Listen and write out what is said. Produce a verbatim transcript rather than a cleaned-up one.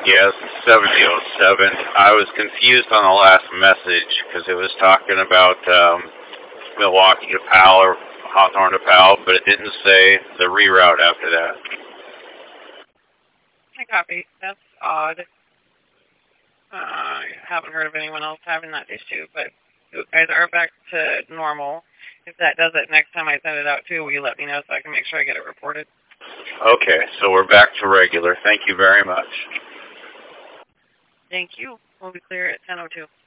Yes, seventy oh seven. I was confused on the last message because it was talking about um, Milwaukee to Powell or Hawthorne to Powell, but it didn't say the reroute after that. I copy. That's odd. Uh, I haven't heard of anyone else having that issue, but you guys are back to normal. If that does it next time I send it out too, will you let me know so I can make sure I get it reported? Okay, so we're back to regular. Thank you very much. Thank you. We'll be clear at ten oh two.